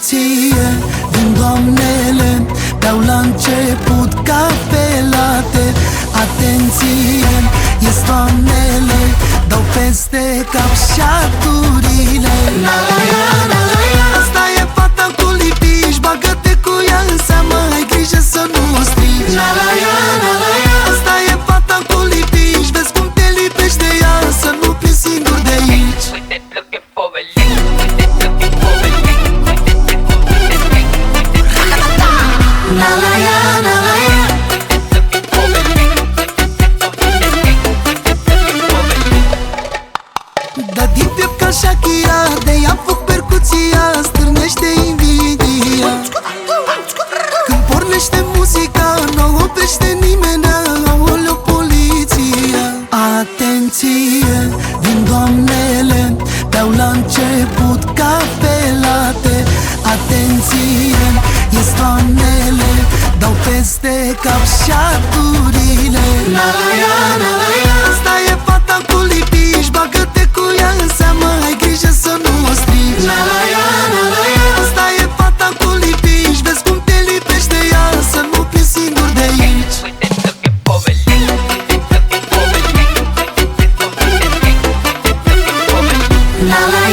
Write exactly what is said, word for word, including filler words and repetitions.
Atenție, din doamnele beau la început cafelate. Atenție, ies doamnele, dau peste cap șaturile. La la la la la la. Asta e fata cu lipiș, bagă-te cu ea în seamă, ai grijă să nu o strici. La la la la la la. Asta e fata cu lipiș, vezi cum te lipești de ea, să nu pleci singur de aici. La la la la la la. Da din piept ca Shakira, de ea făc percuția, stârnește invidia. Când pornește muzica, nu oprește nimenea, aoleu poliția. Atenție, din doamnele beau la început cafelate. Atenție, ies doamnele, dau peste cap șaturile. La la la la la la. Asta e fata cu lipiș, bagă-te cu ea în seamă, ai grijă să nu o strici. La la la la la la. Asta e fata cu lipiș, vezi cum te lipești de ea, să nu pleci singur de aici. La la